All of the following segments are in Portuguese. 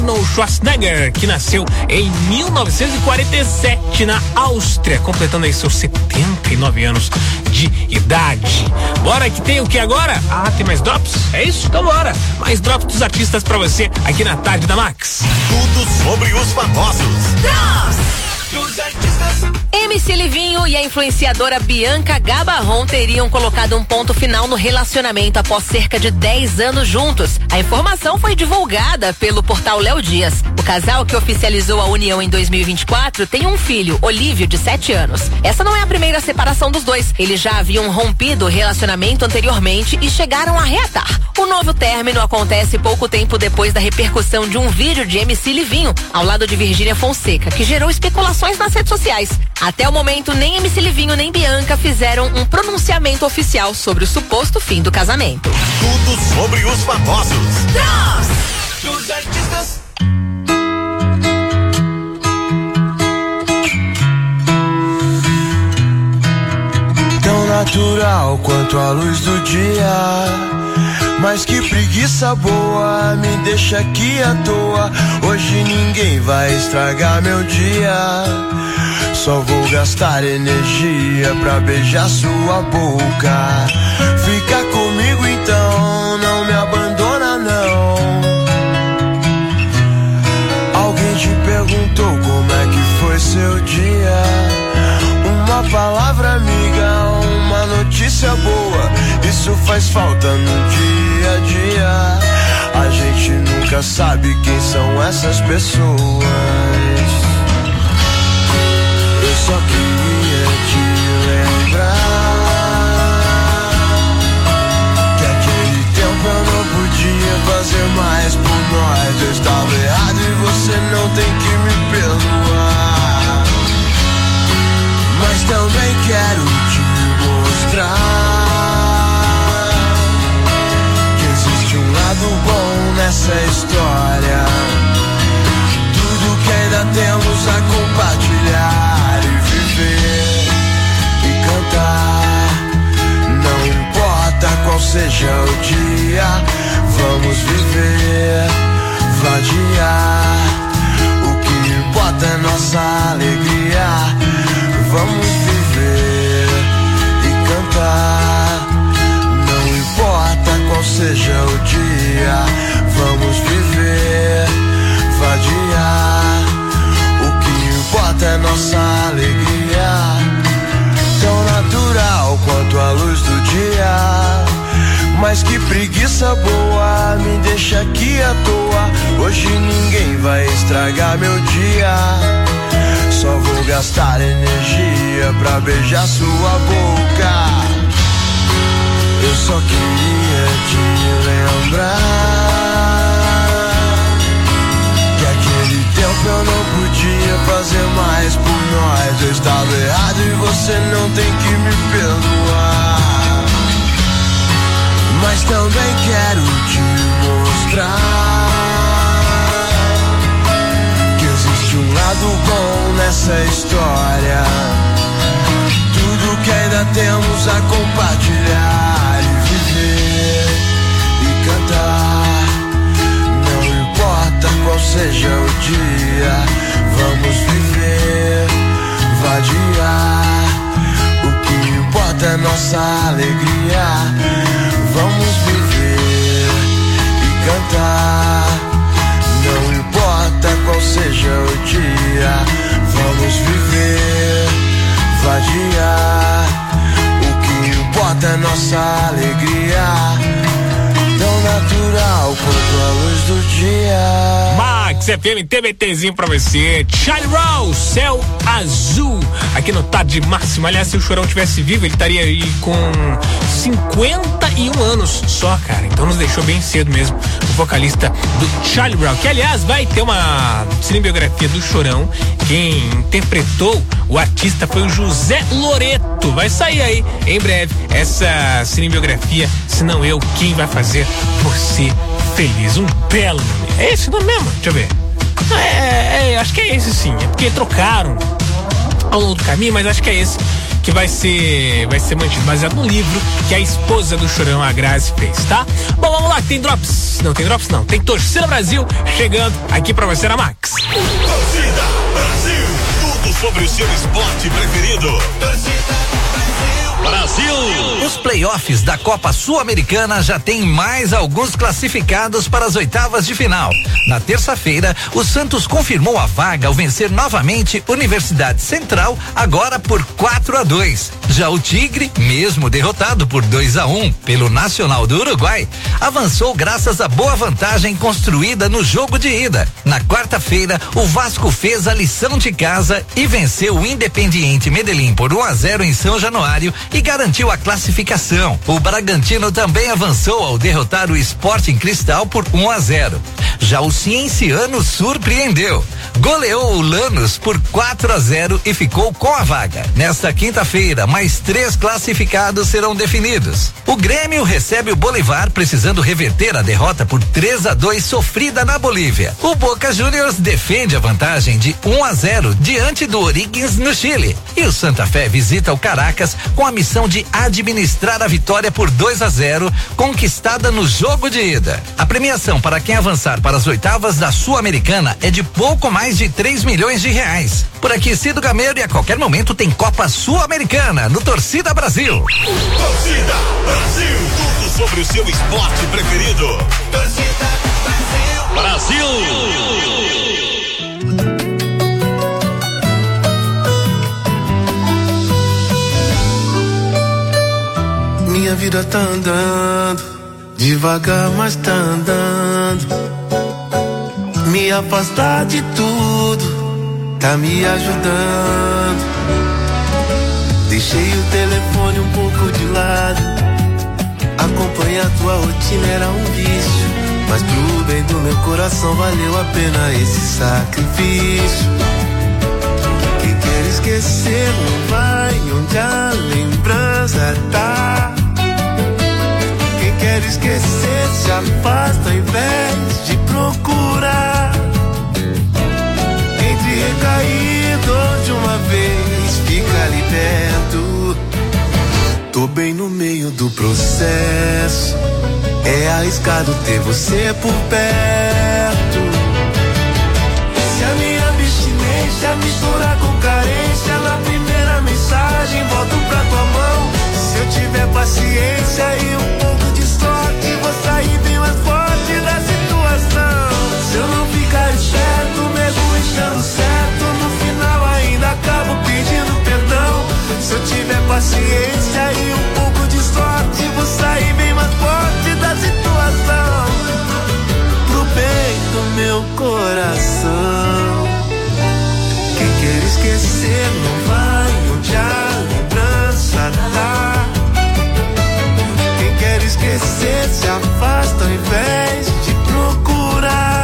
Arnold Schwarzenegger, que nasceu em 1947 na Áustria, completando aí seus 79 anos de idade. Bora que tem o que agora? Tem mais drops? É isso? Então bora! Mais drops dos artistas pra você aqui na Tarde da Max. Tudo sobre os famosos. Dos artistas. MC Livinho e a influenciadora Bianca Gabarron teriam colocado um ponto final no relacionamento após cerca de 10 anos juntos. A informação foi divulgada pelo portal Léo Dias. O casal, que oficializou a união em 2024, tem um filho, Olívio, de 7 anos. Essa não é a primeira separação dos dois. Eles já haviam rompido o relacionamento anteriormente e chegaram a reatar. O novo término acontece pouco tempo depois da repercussão de um vídeo de MC Livinho ao lado de Virgínia Fonseca, que gerou especulações nas redes sociais. Até o momento, nem MC Livinho nem Bianca fizeram um pronunciamento oficial sobre o suposto fim do casamento. Tudo sobre os famosos. Dos artistas. Tão natural quanto a luz do dia, mas que preguiça boa, me deixa aqui à toa. Hoje ninguém vai estragar meu dia, só vou gastar energia pra beijar sua boca. Fica comigo então, não me abandona não. Alguém te perguntou como é que foi seu dia? Uma palavra amiga, uma notícia boa, isso faz falta no dia a dia. A gente nunca sabe quem são essas pessoas. Eu só queria te lembrar que aquele tempo eu não podia fazer mais por nós. Eu estava errado e você não tem que me perdoar, mas também quero te mostrar que existe um lado bom nessa história. Tudo que ainda temos a compartilhar e viver e cantar. Não importa qual seja o dia, vamos viver, vadiar. O que importa é nossa alegria. Vamos viver e cantar. Não importa qual seja o dia, vamos viver, vadiar. O que importa é nossa alegria. Tão natural quanto a luz do dia, mas que preguiça boa, me deixa aqui à toa. Hoje ninguém vai estragar meu dia, só vou gastar energia pra beijar sua boca. Eu só queria te lembrar que aquele tempo eu não podia fazer mais por nós. Eu estava errado e você não tem que me perdoar, mas também quero te mostrar que existe um lado bom nessa história. Tudo que ainda temos a compartilhar e viver e cantar. Não importa qual seja o dia, vamos viver, vadiar. O que importa é nossa alegria. Vamos viver e cantar. Não importa qual seja o dia, vamos viver, vadiar. O que importa é nossa alegria. Tão natural quanto a luz do dia. Max FM, TBTzinho pra você. Charlie Rose, Céu Azul, aqui no Tarde Máxima. Aliás, se o Chorão tivesse vivo, ele estaria aí com 51 anos só, cara. Então nos deixou bem cedo mesmo, o vocalista do Charlie Brown, que aliás vai ter uma cinebiografia do Chorão. Quem interpretou o artista foi o José Loreto. Vai sair aí em breve essa cinebiografia. Se não eu, quem vai fazer você feliz? Um belo nome. É esse nome mesmo? Deixa eu ver. Acho que é esse sim. É porque trocaram ao longo do caminho, mas acho que é esse que vai ser mantido, baseado no livro que a esposa do Chorão, a Grazi, fez, tá? Bom, vamos lá, tem drops. Não, tem drops não. Tem Torcida Brasil chegando aqui pra você na Max. Torcida Brasil, tudo sobre o seu esporte preferido. Torcida Brasil. Os playoffs da Copa Sul-Americana já tem mais alguns classificados para as oitavas de final. Na terça-feira, o Santos confirmou a vaga ao vencer novamente Universidade Central, agora por 4-2. Já o Tigre, mesmo derrotado por 2-1 pelo Nacional do Uruguai, avançou graças à boa vantagem construída no jogo de ida. Na quarta-feira, o Vasco fez a lição de casa e venceu o Independiente Medellín por 1-0 em São Januário e garantiu a classificação. O Bragantino também avançou ao derrotar o Sporting Cristal por 1-0. Já o Cienciano surpreendeu. Goleou o Lanús por 4-0 e ficou com a vaga. Nesta quinta-feira, mais 3 classificados serão definidos. O Grêmio recebe o Bolívar, precisando reverter a derrota por 3-2 sofrida na Bolívia. O Boca Juniors defende a vantagem de 1-0 diante do O'Higgins no Chile. E o Santa Fé visita o Caracas com a missão de administrar a vitória por 2-0 conquistada no jogo de ida. A premiação para quem avançar para as oitavas da Sul-Americana é de pouco mais de 3 milhões de reais. Por aqui, Cido Gameiro, e a qualquer momento tem Copa Sul-Americana no Torcida Brasil. Torcida Brasil, tudo sobre o seu esporte preferido. Torcida Brasil. Minha vida tá andando, devagar, mas tá andando. Me afastar de tudo, tá me ajudando. Deixei o telefone um pouco de lado. Acompanhar tua rotina era um vício, mas pro bem do meu coração valeu a pena esse sacrifício. Quem quer esquecer não vai onde a lembrança tá. Quem quer esquecer se afasta ao invés de procurar. Entre recaído de uma vez, fica ali perto. Tô bem no meio do processo, é arriscado ter você por perto. Se a minha abstinência misturar com carência, na primeira mensagem volto pra tua mão. Se eu tiver paciência e um pouco de sorte, vou sair bem mais forte da situação. Se eu não ficar esperto, mesmo estando certo, no final ainda acabo pedindo perdão. Se eu tiver paciência e um pouco de sorte, vou sair bem mais forte da situação. Pro bem do meu coração. Quem quer esquecer não vai onde a lembrança tá. Quem quer esquecer se afasta ao invés de procurar.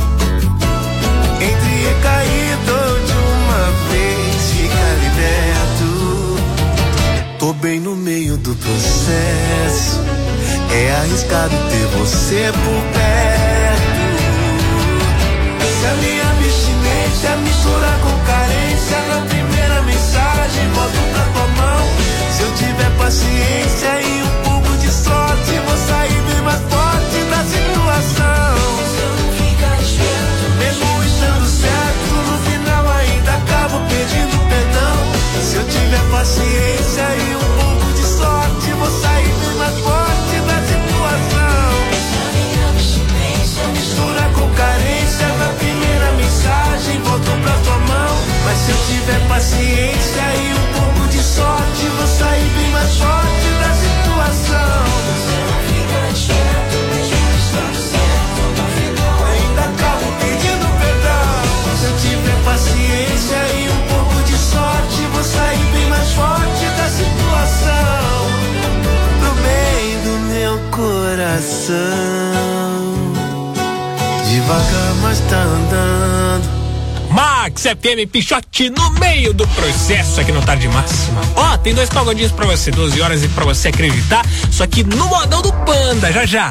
Entre recaído de uma vez, fica liberto. Tô bem no meio do processo, é arriscado ter você por perto. Se a minha abstinência misturar com carência, na primeira mensagem volto pra tua mão. Se eu tiver paciência e um pouco de sorte, vou sair bem mais forte da situação. Se eu não ficar esperto, mesmo estando certo, no final ainda acabo pedindo perdão. Se eu tiver paciência e um pouco de sorte, vou sair bem mais forte da situação. Se a minha abstinência mistura com carência, na primeira mensagem volto pra tua mão. Mas se eu tiver paciência e um pouco de sorte, vou sair bem mais forte da situação. Se eu não ficar esperto, mesmo estando certo, no final ainda acabo pedindo perdão. Se eu tiver paciência e um pouco de sorte, vou sair bem mais forte da situação. Pro bem do meu coração. Devagar, mas tá andando. Max FM Pichote no meio do processo aqui no Tarde Máxima. Ó, tem 2 pagodinhos pra você, 12 horas e pra você acreditar, só que no modão do Panda, já já.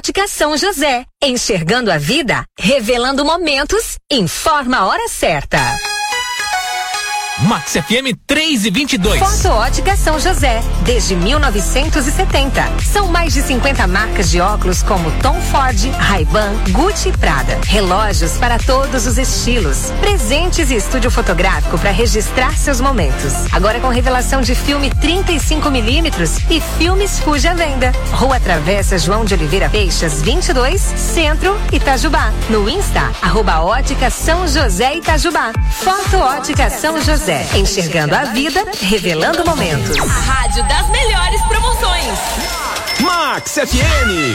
Ótica São José. Enxergando a vida, revelando momentos, informa a hora certa. Max FM 3:22. Foto Ótica São José, desde 1970. São mais de 50 marcas de óculos como Tom Ford, Ray-Ban, Gucci e Prada. Relógios para todos os estilos. Presentes e estúdio fotográfico para registrar seus momentos. Agora com revelação de filme 35mm e filmes Fuji à venda. Rua Travessa João de Oliveira Peixas, 22, Centro, Itajubá. No Insta, @Ótica São José Itajubá. Foto Ótica São José. Enxergando a vida, revelando momentos. A rádio das melhores promoções. Max FM.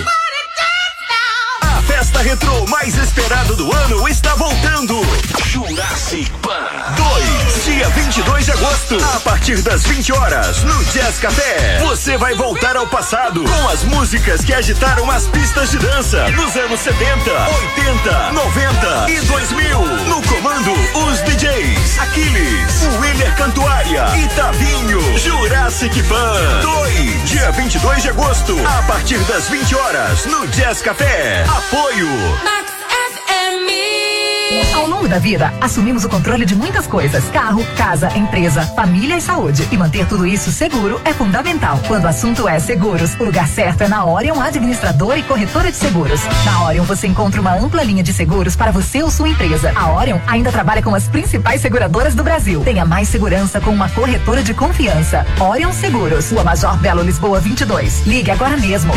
A festa retrô mais esperada do ano está voltando. Jurassic Pan 2, dia 22 de agosto, a partir das 20 horas, no Jazz Café. Você vai voltar ao passado com as músicas que agitaram as pistas de dança nos anos 70, 80, 90 e 2000. No comando, os DJs Aquiles, Willer Cantuária e Tavinho. Jurassic Pan 2, dia 22 de agosto, a partir das 20 horas, no Jazz Café. Apoio Max FM. Ao longo da vida, assumimos o controle de muitas coisas: carro, casa, empresa, família e saúde. E manter tudo isso seguro é fundamental. Quando o assunto é seguros, o lugar certo é na Orion Administradora e Corretora de Seguros. Na Orion você encontra uma ampla linha de seguros para você ou sua empresa. A Orion ainda trabalha com as principais seguradoras do Brasil. Tenha mais segurança com uma corretora de confiança. Orion Seguros, Rua Major Belo Lisboa 22. Ligue agora mesmo,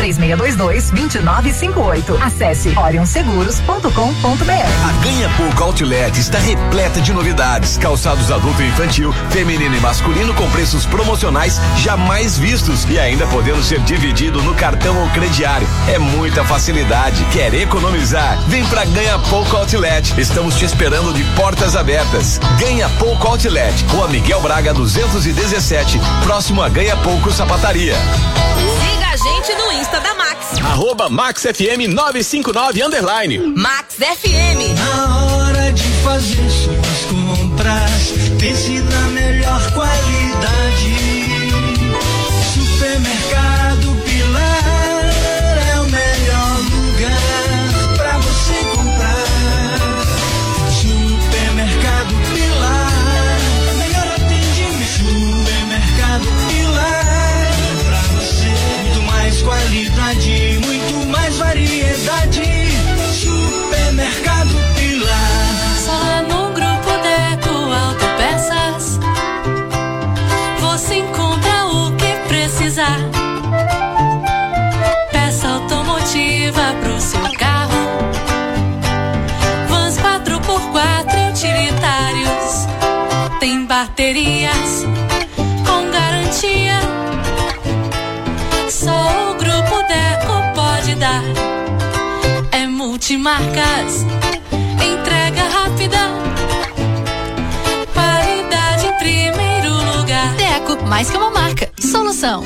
3622-2958. Acesse orionseguros.com.br. A Ganha Pouco Outlet está repleta de novidades. Calçados adulto e infantil, feminino e masculino com preços promocionais jamais vistos e ainda podendo ser dividido no cartão ou crediário. É muita facilidade. Quer economizar? Vem pra Ganha Pouco Outlet. Estamos te esperando de portas abertas. Ganha Pouco Outlet, Rua Miguel Braga 217, próximo a Ganha Pouco Sapataria. Siga a gente no Insta da Max. @MaxFM 959_. Max FM. Na hora de fazer suas compras, pense na melhor qualidade. Supermercado Pilar é o melhor lugar pra você comprar. Supermercado Pilar, melhor atendimento. Supermercado Pilar, pra você muito mais qualidade, muito mais variedade. Supermercado Pilar. Só lá no Grupo Deco Autopeças você encontra o que precisar. Peça automotiva pro seu carro, vans 4x4 utilitários, tem baterias com garantia. Só o Grupo Deco pode dar. É multimarcas, entrega rápida, qualidade em primeiro lugar. Deco, mais que uma marca, solução.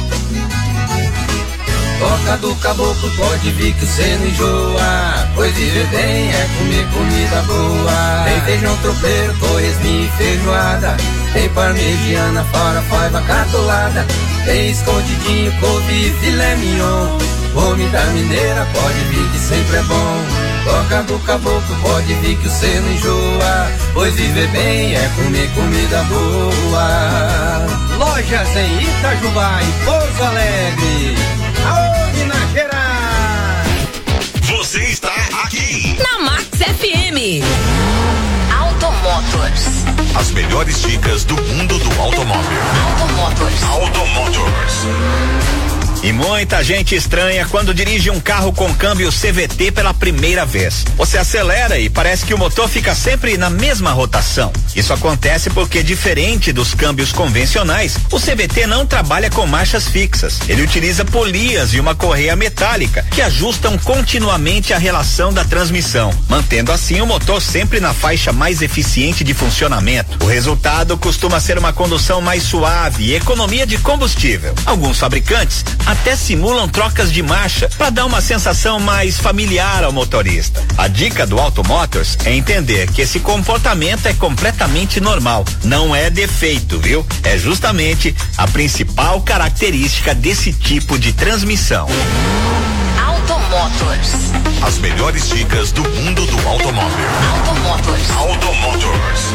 Toca do caboclo, pode vir que cê não enjoa, pois viver bem é comer comida boa. Tem feijão tropeiro, torresminho e feijoada, tem parmegiana, farofa, catolada, tem escondidinho, couve e filé mignon. Homem da mineira, pode vir que sempre é bom. Toca do caboclo, pode vir que cê não enjoa, pois viver bem é comer comida boa. Lojas em Itajubá e Pouso Alegre, aô Minas Gerais. Você está aqui Na Max FM. Automotors. As melhores dicas do mundo do automóvel. Automotors. E muita gente estranha quando dirige um carro com câmbio CVT pela primeira vez. Você acelera e parece que o motor fica sempre na mesma rotação. Isso acontece porque, diferente dos câmbios convencionais, o CVT não trabalha com marchas fixas. Ele utiliza polias e uma correia metálica que ajustam continuamente a relação da transmissão, mantendo assim o motor sempre na faixa mais eficiente de funcionamento. O resultado costuma ser uma condução mais suave e economia de combustível. Alguns fabricantes até simulam trocas de marcha para dar uma sensação mais familiar ao motorista. A dica do Automotors é entender que esse comportamento é completamente normal, não é defeito, viu? É justamente a principal característica desse tipo de transmissão. Automotors. Motors. As melhores dicas do mundo do automóvel. Auto Motors.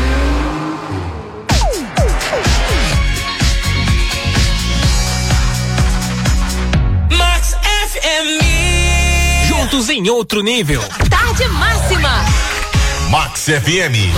Max FM. Juntos em outro nível. Tarde máxima. Max FM.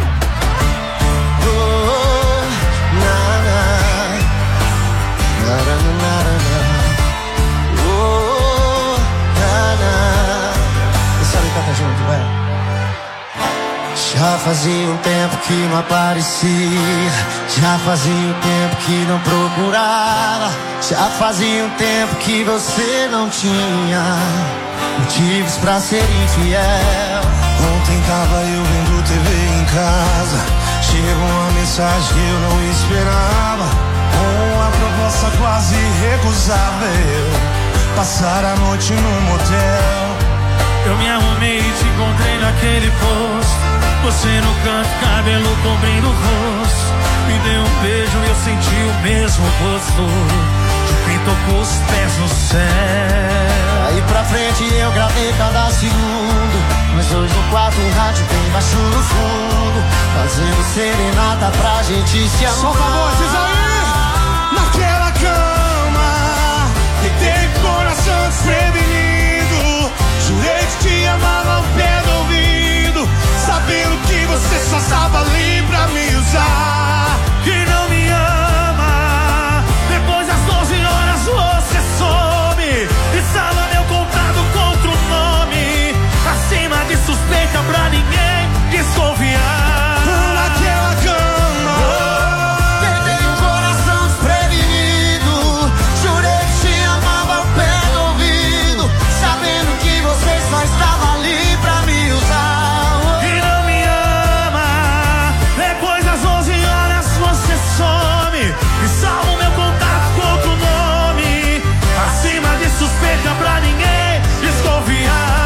Já fazia um tempo que não aparecia, já fazia um tempo que não procurava, já fazia um tempo que você não tinha motivos pra ser infiel. Ontem tava eu vendo TV em casa, chegou uma mensagem que eu não esperava, uma proposta quase recusável, passar a noite num motel. Eu me arrumei e te encontrei naquele posto, você no canto, cabelo cobrindo o rosto. Me deu um beijo e eu senti o mesmo gosto de quem tocou os pés no céu. Aí pra frente eu gravei cada segundo, mas hoje no quarto o rádio bem baixo no fundo, fazendo serenata pra gente se amar. Só favor, diz aí! Naquela cama, deitei com o coração desprevenido, jurei que te amava ao pé do ouvido, sabendo que você só estava ali pra me usar. Que não me ama, depois das 12 horas você some, estava meu contato com outro nome, acima de suspeita pra ninguém desconfiar. Naquela cama, deitei o coração desprevenido, jurei que te amava ao pé do ouvido, sabendo que você só estava ali pra me usar. Que não me ama, depois das 11 horas você some, e salvo meu contato com outro nome, acima de suspeita pra ninguém desconfiar.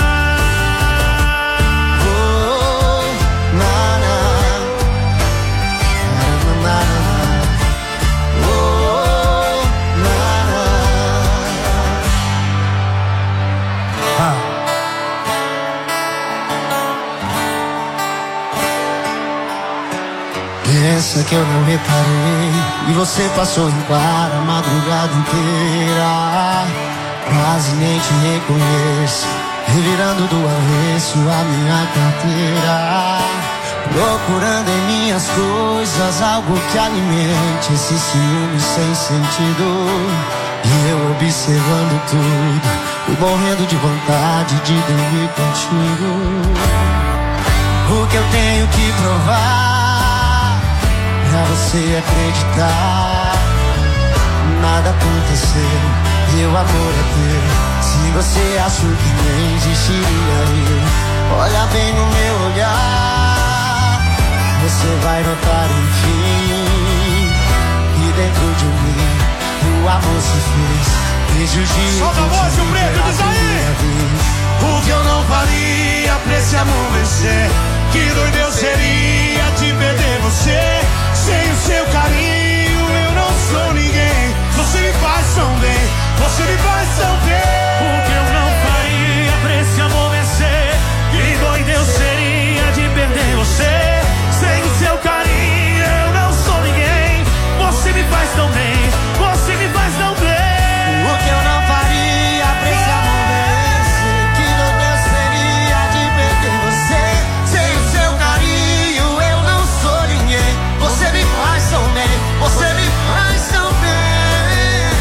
Pensa que eu não reparei, e você passou em claro a madrugada inteira, quase nem te reconheço, revirando do avesso a minha carteira, procurando em minhas coisas algo que alimente esse ciúme sem sentido, e eu observando tudo e morrendo de vontade de dormir contigo. O que eu tenho que provar pra você acreditar, nada aconteceu, meu amor é teu. Se você achou que nem existiria eu, olha bem no meu olhar, você vai notar enfim que dentro de mim o amor se fez. Desde o dia solta a voz, o preto, diz aí! O que eu não faria pra esse amor vencer, que doido eu seria de perder você. Sem o seu carinho eu não sou ninguém, você me faz tão bem, você me faz tão bem. O que eu não faria pra esse amor vencer, que doido eu seria de perder você. Sem o seu carinho eu não sou ninguém, você me faz tão bem, você me faz tão bem. O que eu não faria pra esse amor vencer, que doido eu seria de perder você. Sem o seu carinho eu não sou ninguém, você me faz tão bem, você me faz tão bem.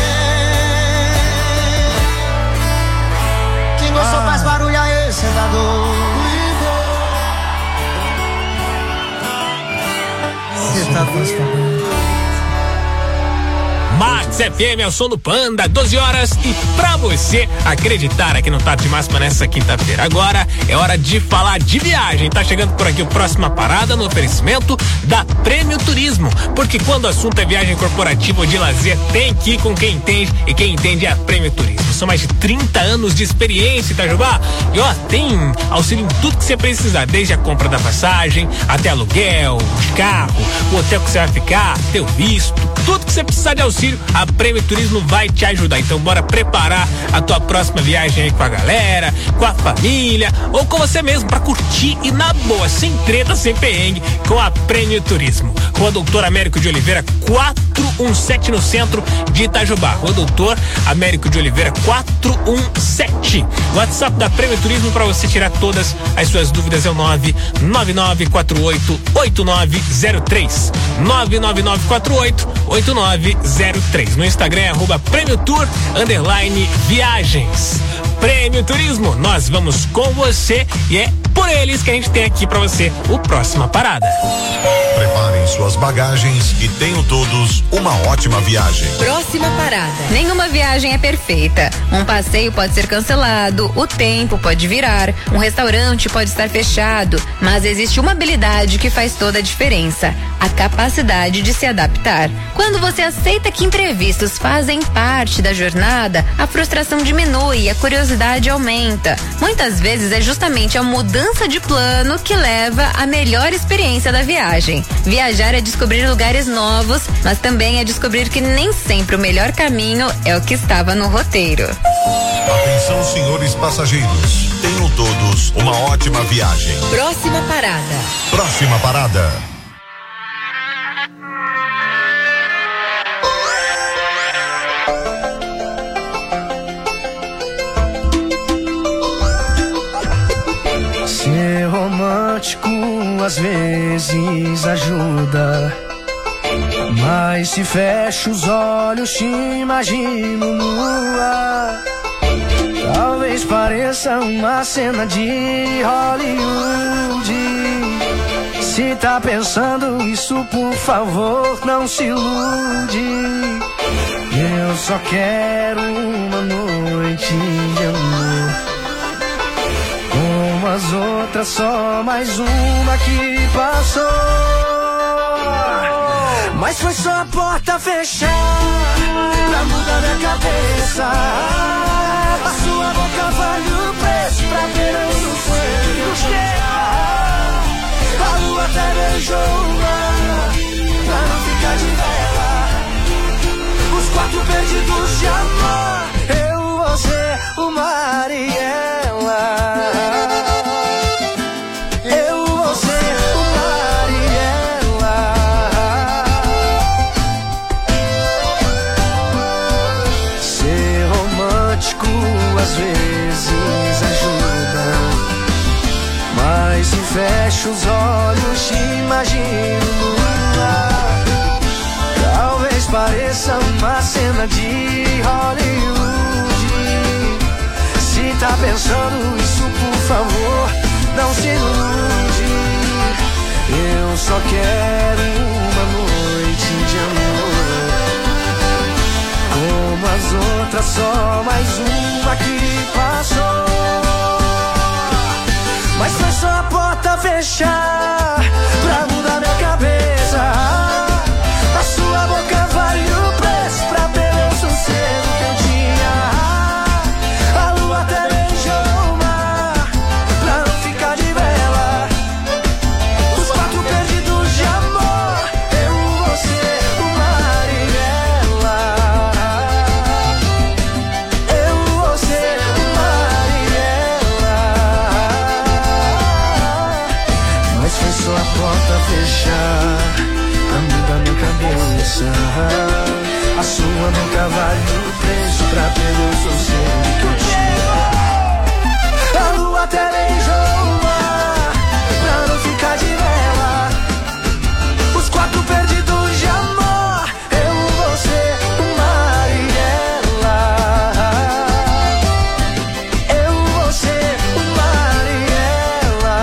Quem gostou faz barulho aí, cê tá doido. Cê tá doido. Max FM é o som do Panda, 12 horas, e pra você acreditar aqui no Tarde Máxima nessa quinta-feira. Agora é hora de falar de viagem. Tá chegando por aqui a próxima parada no oferecimento da Prêmio Turismo, porque quando o assunto é viagem corporativa ou de lazer, tem que ir com quem entende, e quem entende é a Prêmio Turismo. São mais de 30 anos de experiência, Itajubá, e ó, tem auxílio em tudo que você precisar, desde a compra da passagem, até aluguel de carro, o hotel que você vai ficar, teu visto, tudo que você precisar de auxílio, a Prêmio Turismo vai te ajudar. Então bora preparar a tua próxima viagem aí com a galera, com a família ou com você mesmo pra curtir e na boa, sem treta, sem perrengue, com a Prêmio Turismo. Rua Doutor Américo de Oliveira 417 no centro de Itajubá. Rua Doutor Américo de Oliveira 417. WhatsApp da Prêmio Turismo para você tirar todas as suas dúvidas é o 999488903. 999488903. No Instagram é @PrêmioTour_Viagens. Prêmio Turismo, nós vamos com você e é por eles que a gente tem aqui pra você o Próxima Parada. Preparem suas bagagens e tenham todos uma ótima viagem. Próxima Parada. Nenhuma viagem é perfeita. Um passeio pode ser cancelado, o tempo pode virar, um restaurante pode estar fechado, mas existe uma habilidade que faz toda a diferença: a capacidade de se adaptar. Quando você aceita que imprevistos fazem parte da jornada, a frustração diminui e a curiosidade aumenta. Muitas vezes é justamente a mudança de plano que leva à melhor experiência da viagem. Viajar é descobrir lugares novos, mas também é descobrir que nem sempre o melhor caminho é o que estava no roteiro. Atenção, senhores passageiros. Tenham todos uma ótima viagem. Próxima parada. Próxima parada. Ser romântico às vezes ajuda, mas se fecho os olhos te imagino nua. Talvez pareça uma cena de Hollywood. Se tá pensando isso, por favor, não se ilude. Eu só quero uma noite de amor, como as outras, só mais uma que passou. Mas foi só a porta fechar pra mudar minha cabeça. A sua boca vale o preço pra ver eu sofrer. A lua até beijou o mar pra não ficar de vela. Os 4 perdidos de amor, eu, você, o mar e ela. Eu, você, o mar e ela. Ser romântico às vezes ajuda, mas se fecho os olhos te imagino nua. Talvez pareça uma cena de Hollywood. Se tá pensando isso, por favor, não se ilude. Eu só quero uma noite de amor, como as outras, só mais uma que passou. Mas foi só a porta fechar pra mudar minha cabeça. A sua boca vale o preço pra perder o sossego que eu tinha. A lua até beijou o mar pra não ficar de vela. Os 4 perdidos de amor, eu, você, o mar e ela. Eu, você, o mar e ela. Mas foi só a porta fechar pra mudar minha cabeça. A sua boca vale o preço pra perder o sossego que eu tinha. A lua até beijou o mar pra não ficar de vela. Os 4 perdidos de amor, eu, você, o mar e ela. Eu, você, o mar e ela.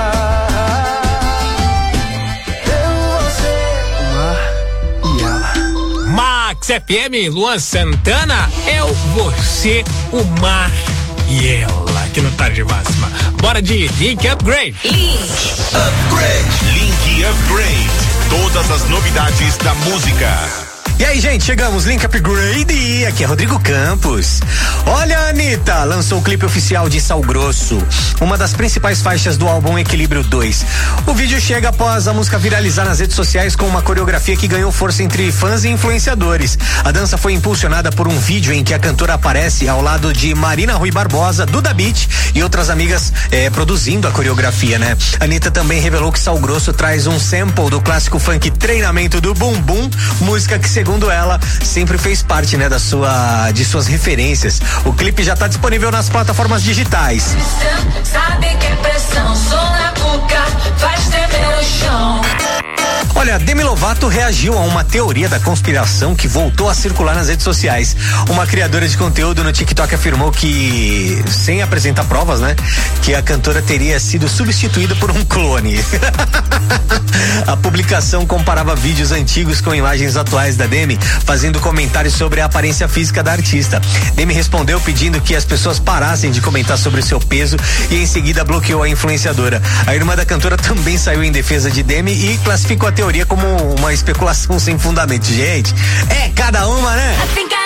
Eu, você, o mar e ela. Max FM, Luan Santana, eu, você, o mar e ela, aqui no Tarde Máxima. Bora de Link Upgrade. Upgrade. Link Upgrade. Todas as novidades da música. E aí, gente, chegamos, Link Upgrade, aqui é Rodrigo Campos. Olha, a Anitta lançou o clipe oficial de Sal Grosso, uma das principais faixas do álbum Equilíbrio 2. O vídeo chega após a música viralizar nas redes sociais com uma coreografia que ganhou força entre fãs e influenciadores. A dança foi impulsionada por um vídeo em que a cantora aparece ao lado de Marina Rui Barbosa, Duda Beat e outras amigas produzindo a coreografia, né? A Anitta também revelou que Sal Grosso traz um sample do clássico funk Treinamento do Bumbum, música que, segundo ela, sempre fez parte, né, de suas referências. O clipe já está disponível nas plataformas digitais. Sabe que pressão, som na cuca, faz tremer o chão. Olha, Demi Lovato reagiu a uma teoria da conspiração que voltou a circular nas redes sociais. Uma criadora de conteúdo no TikTok afirmou que, sem apresentar provas, né, que a cantora teria sido substituída por um clone. A publicação comparava vídeos antigos com imagens atuais da Demi, fazendo comentários sobre a aparência física da artista. Demi respondeu pedindo que as pessoas parassem de comentar sobre o seu peso e em seguida bloqueou a influenciadora. A irmã da cantora também saiu em defesa de Demi e classificou a teoria como uma especulação sem fundamento. Gente, é cada uma, né?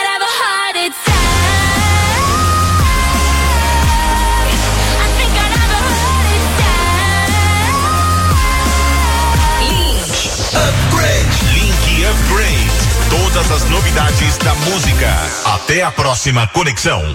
Link Upgrade. Todas as novidades da música. Até a próxima conexão.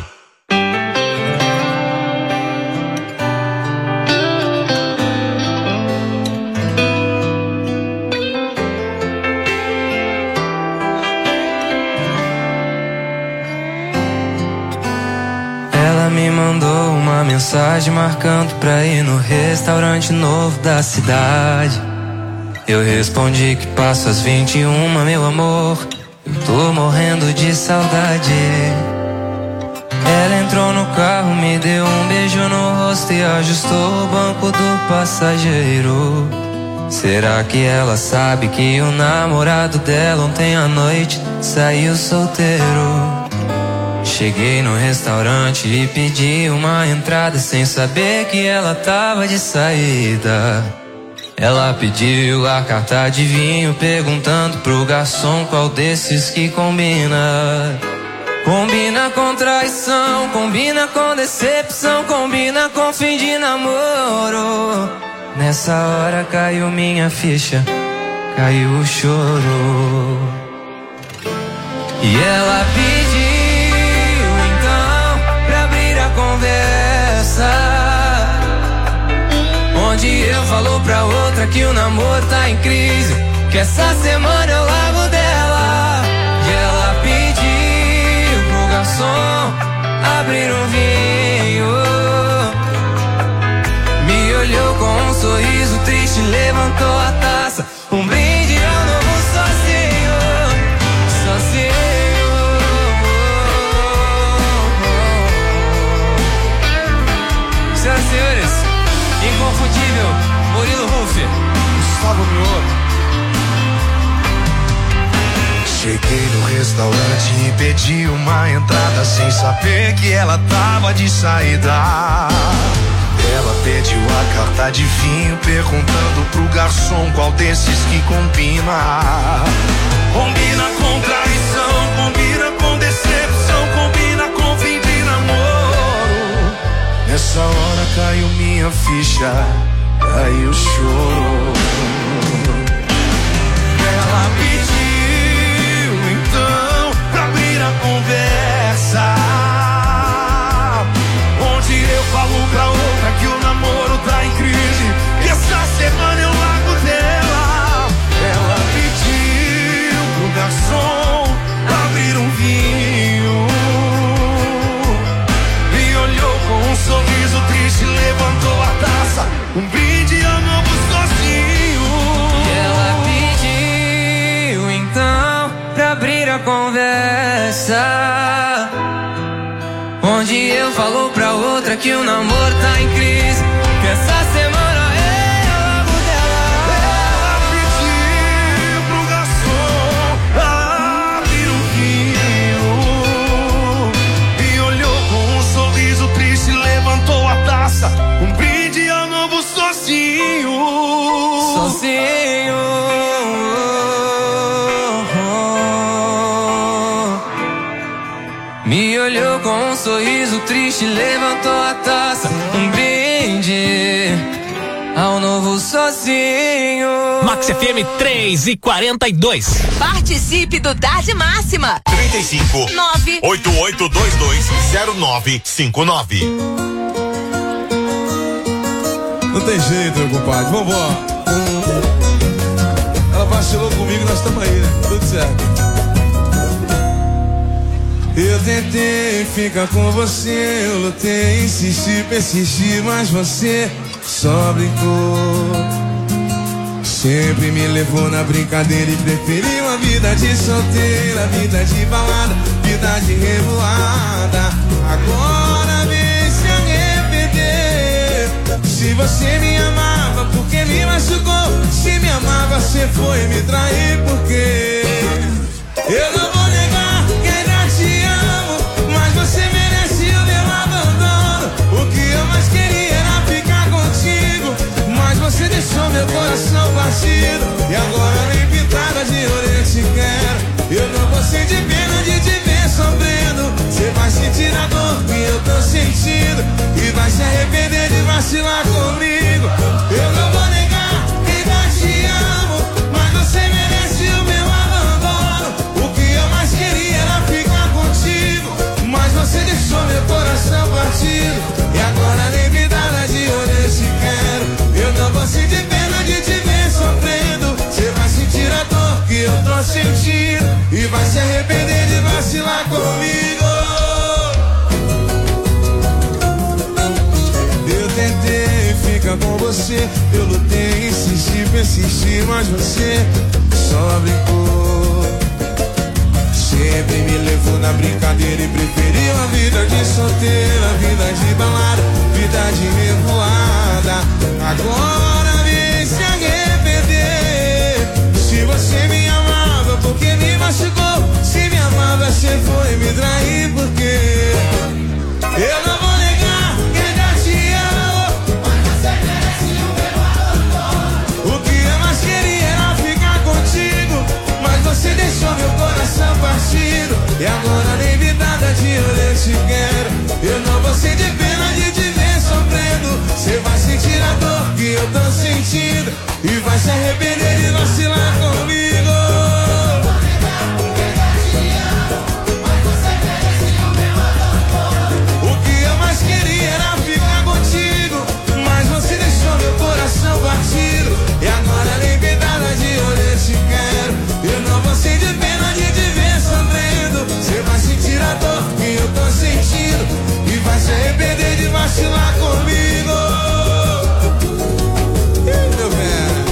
Ela me mandou uma mensagem marcando pra ir no restaurante novo da cidade. Eu respondi que passo às 21, meu amor, eu tô morrendo de saudade. Ela entrou no carro, me deu um beijo no rosto e ajustou o banco do passageiro. Será que ela sabe que o namorado dela ontem à noite saiu solteiro? Cheguei no restaurante e pedi uma entrada sem saber que ela tava de saída. Ela pediu a carta de vinho, perguntando pro garçom qual desses que combina. Combina com traição, combina com decepção, combina com fim de namoro. Nessa hora caiu minha ficha, caiu o choro. E ela pediu então pra abrir a conversa, onde eu falo pra outra que o namoro tá em crise, que essa semana eu largo dela. E ela pediu pro garçom abrir um vinho, me olhou com um sorriso triste, levantou a taça, um brinde ao novo sozinho, sozinho. Senhoras e senhores, inconfundível Murilo Ruff, Gustavo Mioto. Cheguei no restaurante e pedi uma entrada sem saber que ela tava de saída. Ela pediu a carta de vinho, perguntando pro garçom qual desses que combina. Combina com traição, combina com decepção, combina com fim de namoro. Nessa hora caiu minha ficha, caiu o choro. Ela pediu então pra abrir a conversa, onde eu falo pra outra que o namoro tá em crise, que essa semana eu largo dela. Ela pediu pro garçom abrir um vinho, me olhou com um sorriso triste, levantou a taça, um brinde ao novo sozinho. E ela pediu então pra abrir a conversa, onde eu falo pra outra que o namoro tá em crise, que essa semana eu largo dela. Ela pediu pro garçom abrir um vinho, me olhou com um sorriso triste, levantou a taça, um brinde ao novo sozinho. Sozinho. Me olhou com um sorriso triste, levantou a taça, um brinde ao novo sozinho. Max FM 3:42. Participe do Tarde Máxima. 35 988220959. Não tem jeito, meu compadre. Vambora. Ela vacilou comigo, nós estamos aí, né? Tudo certo. Eu tentei ficar com você, eu lutei, insisti, persisti, mas você só brincou. Sempre me levou na brincadeira e preferiu a vida de solteira, vida de balada, vida de revoada. Agora vem se arrepender. Se você me amava, porque me machucou? Se me amava, você foi me trair, porque eu não vou negar que ainda te amo, mas você merece o meu abandono. O que eu mais queria era ficar contigo, mas você deixou meu coração partido. E agora nem pintada de ouro eu te quero. Eu não vou sentir pena de te ver sofrendo. Você vai sentir a dor que eu tô sentindo e vai se arrepender de vacilar comigo. Eu não vou negar que ainda te amo, mas você merece o meu abandono. O que eu mais queria era ficar contigo, mas você deixou meu coração partido. E agora nem pintada de ouro eu te quero. Eu não vou sentir pena de te ver sofrendo. Você vai sentir a dor que eu tô sentindo e vai se arrepender de vacilar comigo. Eu tentei ficar com você, eu lutei, insisti, persisti, mas você só brincou. Sempre me levou na brincadeira e preferiu a vida de solteira, vida de balada, vida de revoada. Agora vem se arrepender. Se você me amava, porque me machucou? Se me amava, você foi me trair, porque eu não vou negar que ainda te amo, mas você merece o meu abandono. O que eu mais queria era ficar contigo, mas você deixou meu coração partido. E agora nem vidada de ouro eu te quero. Eu não vou sentir pena de te ver sofrendo. Você vai sentir a dor que eu tô sentindo e vai se arrepender de vacilar comigo. O que eu mais queria era ficar contigo, mas você deixou meu coração partido. E agora nem vidada de ouro eu te quero. Eu não vou sentir pena de te ver sofrendo. Você vai sentir a dor que eu tô sentindo e vai se arrepender de vacilar comigo. Meu velho,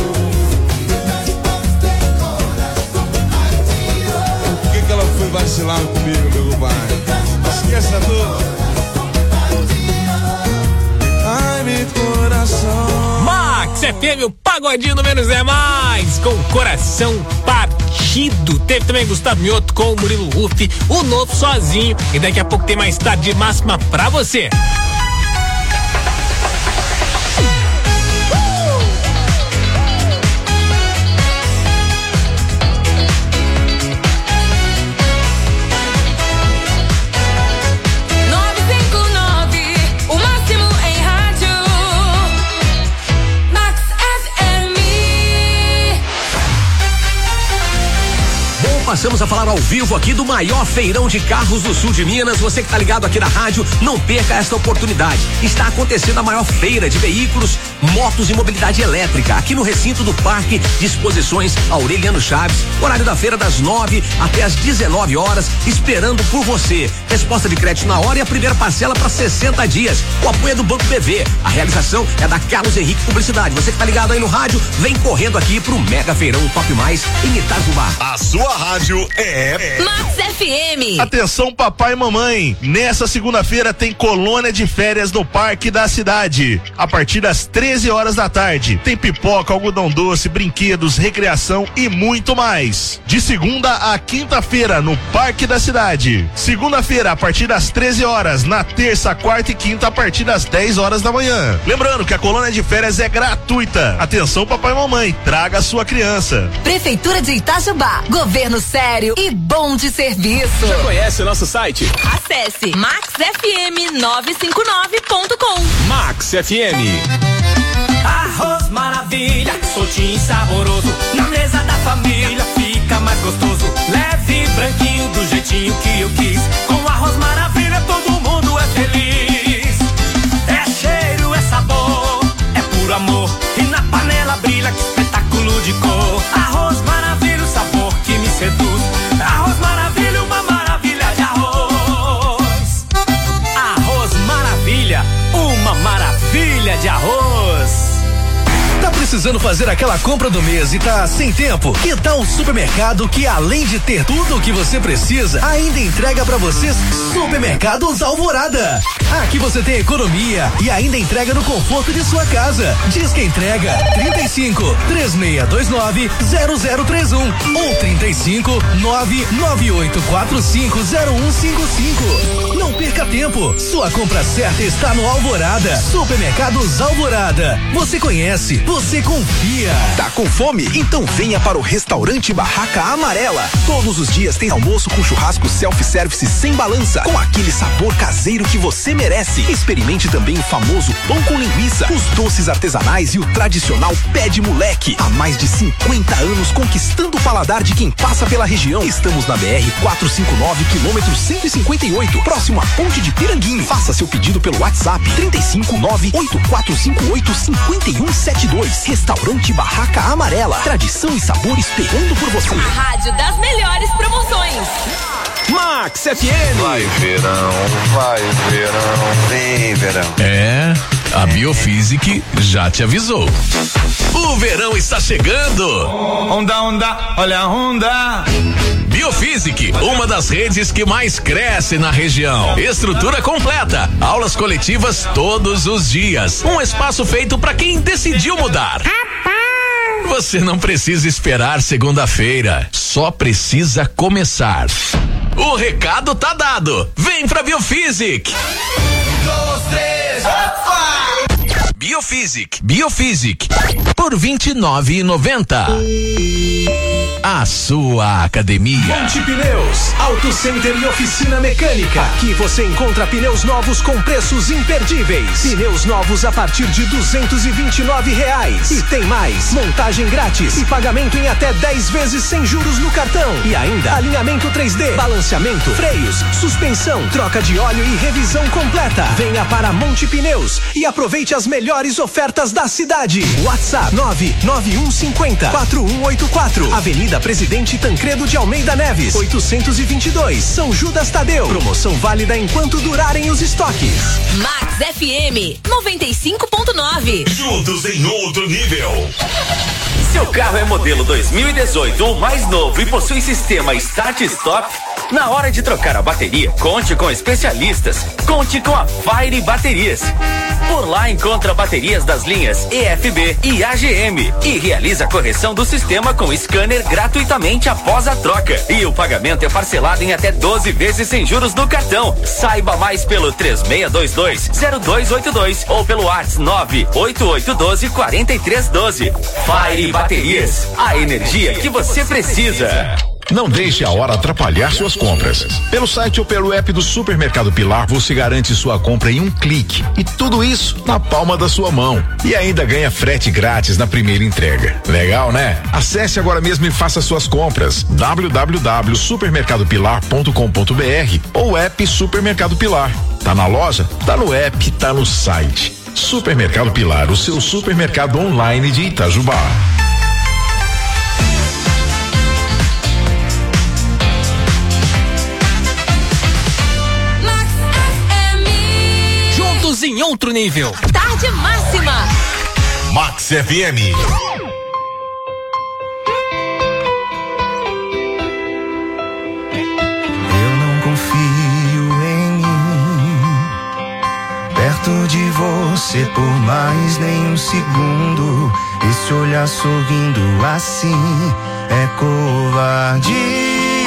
por que ela foi vacilar comigo, meu compadre? Esqueça a dor. Ai, meu coração. Max FM, o pagodinho do Menos é Mais, com o coração partido. Teve também Gustavo Mioto com o Murilo Ruff, o novo Sozinho. E daqui a pouco tem mais Tarde Máxima pra você. Passamos a falar ao vivo aqui do maior feirão de carros do sul de Minas. Você que tá ligado aqui na rádio, não perca esta oportunidade. Está acontecendo a maior feira de veículos, motos e mobilidade elétrica aqui no recinto do Parque de Exposições Aureliano Chaves. Horário da feira das 9 até as 19 horas, esperando por você. Resposta de crédito na hora e a primeira parcela para 60 dias. O apoio é do Banco BV. A realização é da Carlos Henrique Publicidade. Você que tá ligado aí no rádio, vem correndo aqui pro Mega Feirão Top Mais em Itajubá. A sua rádio é Max FM. Atenção, papai e mamãe, nessa segunda-feira tem colônia de férias no Parque da Cidade, a partir das 13 horas da tarde. Tem pipoca, algodão doce, brinquedos, recreação e muito mais. De segunda a quinta-feira no Parque da Cidade. Segunda-feira a partir das 13 horas, na terça, quarta e quinta a partir das 10 horas da manhã. Lembrando que a colônia de férias é gratuita. Atenção, papai e mamãe, traga a sua criança. Prefeitura de Itajubá, Governo Sérgio sério e bom de serviço. Já conhece o nosso site? Acesse maxfm959.com. Max FM. Arroz maravilha, soltinho e saboroso. Na mesa da família fica mais gostoso. Leve, branquinho, do jeitinho que eu quis. Com arroz maravilha todo mundo é feliz. É cheiro, é sabor, é puro amor. E na panela brilha, que espetáculo de cor. Arroz maravilha, o sabor que me seduz. Arroz maravilha, uma maravilha de arroz. Arroz maravilha, uma maravilha de arroz. Tá precisando fazer aquela compra do mês e tá sem tempo? Que tal o supermercado que, além de ter tudo o que você precisa, ainda entrega pra vocês Supermercados Alvorada? Aqui você tem economia e ainda entrega no conforto de sua casa. Diz que entrega 35 3629 0031 ou 35 99845 0155. Não perca tempo. Sua compra certa está no Alvorada. Supermercados Alvorada. Você conhece, você confia. Tá com fome? Então venha para o restaurante Barraca Amarela. Todos os dias tem almoço com churrasco self-service sem balança, com aquele sabor caseiro que você merece. Experimente também o famoso pão com linguiça, os doces artesanais e o tradicional pé de moleque. Há mais de 50 anos conquistando o paladar de quem passa pela região. Estamos na BR 459, quilômetro 158, próximo à Ponte de Piranguinho. Faça seu pedido pelo WhatsApp 359-8458-5172. Restaurante Barraca Amarela. Tradição e sabor esperando por você. A rádio das melhores promoções. Max FM. Vai verão, vem verão. É, a Biofísic já te avisou. O verão está chegando. Onda, olha a onda. Biofísic, uma das redes que mais cresce na região. Estrutura completa, aulas coletivas todos os dias. Um espaço feito para quem decidiu mudar. Você não precisa esperar segunda-feira, só precisa começar. O recado tá dado. Vem pra Biofísic. 1, 2, 3, Biofísic por R$29,90. A sua academia. Monte Pneus, Auto Center e oficina mecânica. Aqui você encontra pneus novos com preços imperdíveis. Pneus novos a partir de R$229. E tem mais, montagem grátis e pagamento em até 10 vezes sem juros no cartão. E ainda alinhamento 3D, balanceamento, freios, suspensão, troca de óleo e revisão completa. Venha para Monte Pneus e aproveite as melhores ofertas da cidade. WhatsApp 99150-4184. Avenida Presidente Tancredo de Almeida Neves, 822, São Judas Tadeu. Promoção válida enquanto durarem os estoques. Max FM 95.9. Juntos em outro nível. Seu carro é modelo 2018 ou mais novo e possui sistema Start-Stop? Na hora de trocar a bateria, conte com especialistas. Conte com a Fire Baterias. Por lá encontra baterias das linhas EFB e AGM e realiza a correção do sistema com scanner gratuitamente após a troca. E o pagamento é parcelado em até 12 vezes sem juros no cartão. Saiba mais pelo 3622-0282 ou pelo WhatsApp 98812-4312. Fire Baterias, a energia que você precisa. Não deixe a hora atrapalhar suas compras. Pelo site ou pelo app do Supermercado Pilar, você garante sua compra em um clique. E tudo isso na palma da sua mão. E ainda ganha frete grátis na primeira entrega. Legal, né? Acesse agora mesmo e faça suas compras. www.supermercadopilar.com.br ou app Supermercado Pilar. Tá na loja? Tá no app, tá no site. Supermercado Pilar, o seu supermercado online de Itajubá. Em outro nível. Tarde máxima. Max FM. Eu não confio em mim. Perto de você por mais nem um segundo. Esse olhar sorrindo assim é covardia.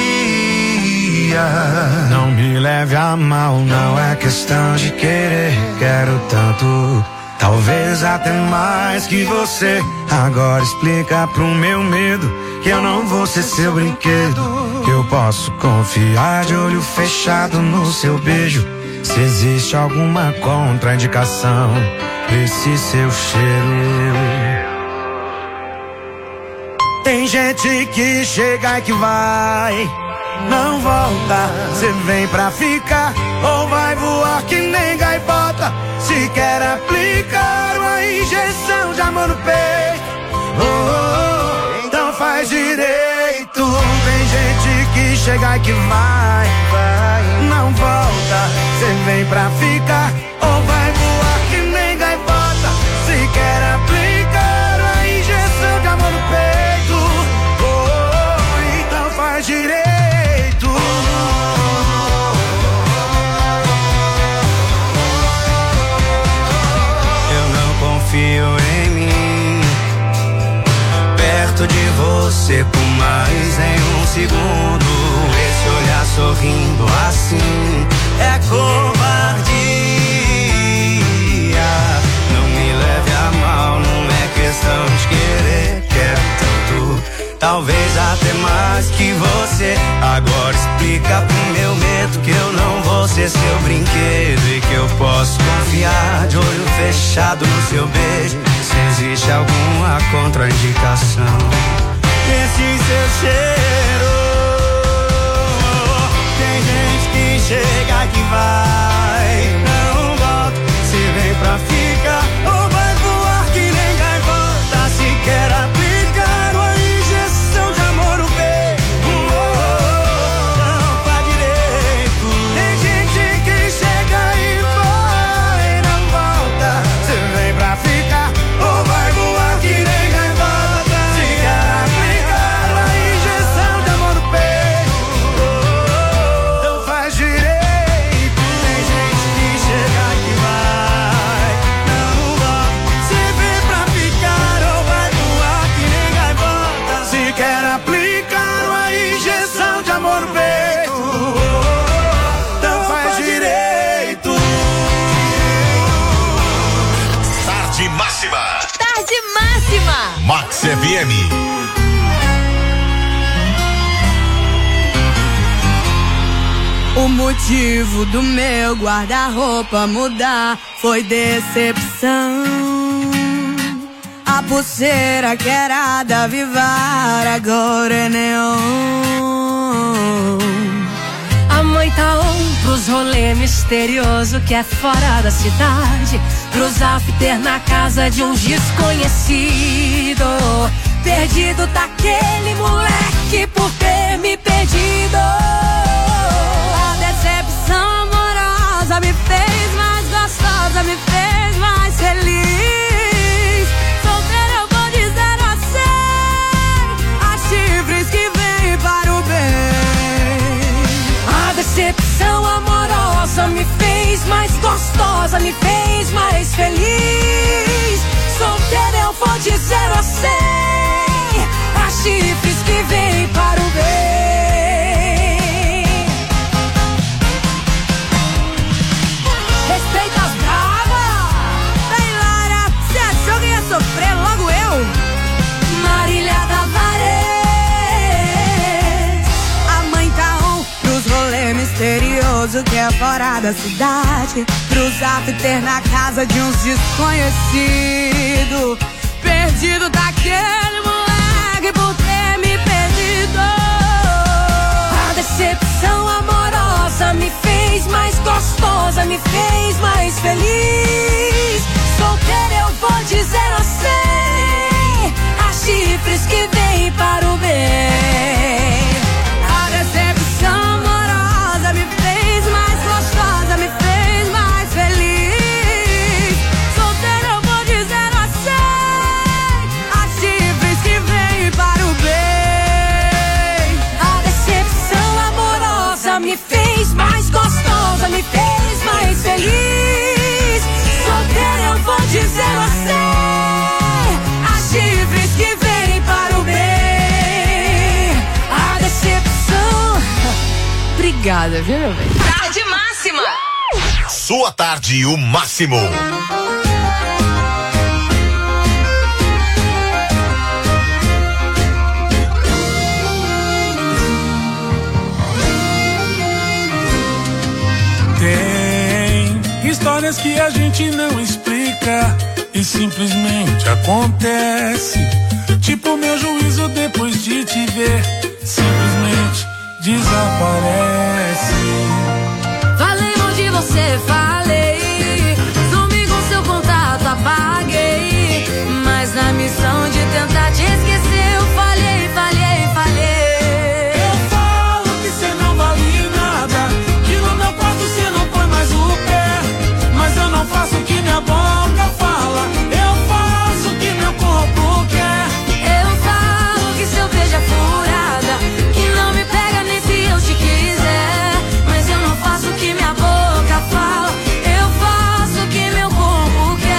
Não me leve a mal, não é questão de querer. Quero tanto, talvez até mais que você. Agora explica pro meu medo que eu não vou ser seu brinquedo, que eu posso confiar de olho fechado no seu beijo. Se existe alguma contraindicação desse seu cheiro. Tem gente que chega e que vai, não volta. Cê vem pra ficar ou vai voar que nem gaivota. Se quer aplicar uma injeção de amor no peito, então faz direito. Tem gente que chega e que vai, não volta. Cê vem pra ficar ou vai voar que nem gaivota. Se quer aplicar uma injeção de amor no peito, então faz direito. Confio em mim, perto de você por mais em um segundo. Esse olhar sorrindo assim é covardia. Não me leve a mal, não é questão de querer, quero tanto, talvez até mais que você. Agora explica pro meu medo que eu não vou ser seu brinquedo e que eu posso confiar de olho fechado no seu beijo. Se existe alguma contraindicação desse seu cheiro. Tem gente que chega que vai, não volta. Se vem pra ficar ou vai voar que nem gaivota. Se quer aplicar uma injeção de amor no peito, não faz direito. Tem gente que chega e vai, não volta. Se vem pra ficar ou vai voar que nem gaivota. Se quer aplicar uma injeção de amor no peito, então faz direito. Tem gente que chega e vai, não volta. Se vem pra ficar ou vai voar que nem gaivota. Se quer aplicar uma injeção de amor no peito, então faz direito. Tarde máxima. Tarde máxima. Max FM. O motivo do meu guarda-roupa mudar foi decepção. A pulseira que era da Vivar agora é neon. A mãe tá on pros rolê misterioso que é fora da cidade, pros after na casa de um desconhecido. Perdido tá aquele moleque por ter me perdido. A decepção amorosa me fez mais gostosa, me fez mais feliz. Solteira eu vou dizer a 100, há chifres que vêm para o bem. A decepção amorosa me fez mais gostosa, me fez mais feliz. Solteira eu vou dizer a 100, há chifres que vêm para o bem. Respeita as bravas. Daí Lara, você achou que ia sofrer logo eu? Marília Tavares. A mãe tá on pros rolê misterioso que é fora da cidade, pros after na casa de uns desconhecidos. Perdido daquele moleque por ter me perdido. A decepção amorosa me fez mais gostosa, me fez mais feliz. Solteira eu vou dizer a 100, há chifres que vêm para o bem. A decepção amorosa me fez mais gostosa, me fez mais feliz. Solteira eu vou dizer a 100, há chifres que vêm para o bem. A decepção amorosa me fez mais gostosa, me fez mais feliz. Solteira eu vou dizer a 100, há chifres que vêm para o bem. A decepção. Obrigada, viu, meu bem? Tarde máxima. Sua tarde, o máximo. Histórias que a gente não explica e simplesmente acontece. Tipo meu juízo depois de te ver, simplesmente desaparece. Falei mal de você, falei. Sumi com seu contato, apaguei. Mas na missão de tentar te esquecer, eu falhei, falhei, falhei. Eu falo que cê não vale nada, que no meu quarto cê não põe mais o pé. Mas eu não faço o que minha boca fala, eu faço o que meu corpo quer. Eu falo que seu beijo é furada, que não me pega nem se eu te quiser. Mas eu não faço o que minha boca fala, eu faço o que meu corpo quer.